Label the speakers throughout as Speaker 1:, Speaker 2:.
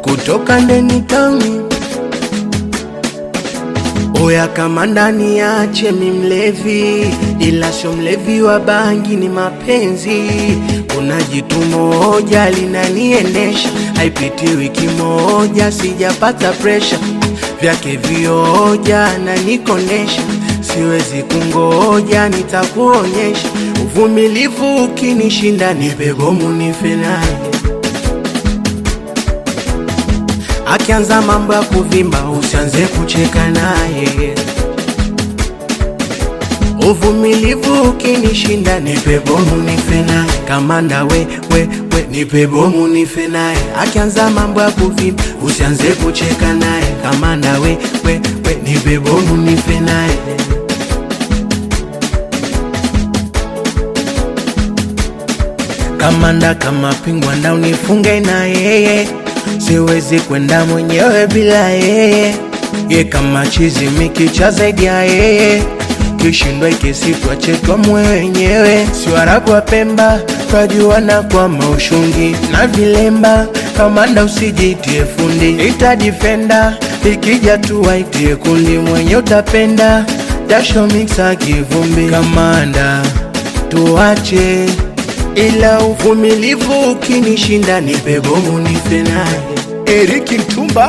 Speaker 1: kutoka ndani tami. Oya kama ndani ache mimlevi, ila sio mlevi wa bangi ni mapenzi. Kuna jitu moja linaniendesha, haipiti wiki moja sijapata pressure. Vyake vioja na nikonesha, siwezi kungoja nitakuonyesha. Uvumilivu ukinishinda nipe bomu nife naye. Akianza mambo ya kuvimba usianze kucheka naye. Uvumilivu ukinishinda nipe bomu nife naye. Kamanda we nipe bomu nife naye. Akianza mambo ya kuvimba usianze kucheka naye. Kamanda we nipe bomu nife naye. Kamanda kama pingwanda unifunge na yeye, siwezi kwenda mwenyewe bila yeye. Ye kama chizi mikicha zaidi ya yeye, kishindwa ikisitwa chetwa mwenyewe. Siwara kwa Pemba, twajuana kwa maushungi na vilemba. Kamanda usijitie fundi, ita defender, ikija tu waitie kundi. Mwenye utapenda, dasho mixa kivumbi. Kamanda tuache, ila uvumilivu ukinishinda nipe bomu nife naye.
Speaker 2: Eric Ntumba.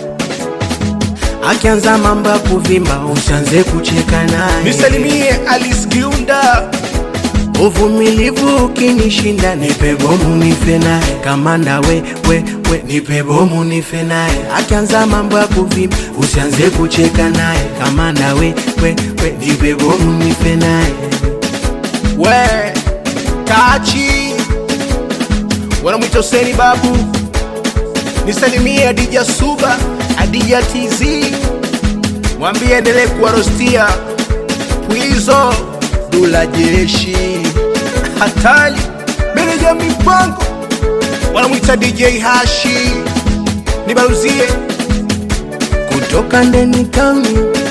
Speaker 1: Akianza mambo ya kuvimba usianze kucheka naye.
Speaker 2: Nisalimie Alice Giunda.
Speaker 1: Uvumilivu ukinishinda nipe bomu nife naye. Kamanda we nipe bomu nife naye. Akianza mambo ya kuvimba usianze kucheka naye. Kamanda we nipe bomu nife naye.
Speaker 2: We Kachi wanamuita Hussein Babu. Nisalimie Adija Suba, Adija TZ, mwambie endelee kuwarostia. Pwizo Dula Jeshi hatali meneja mipango wanamuita DJ Hashi. Nibaruzie
Speaker 1: kutoka ndani tami.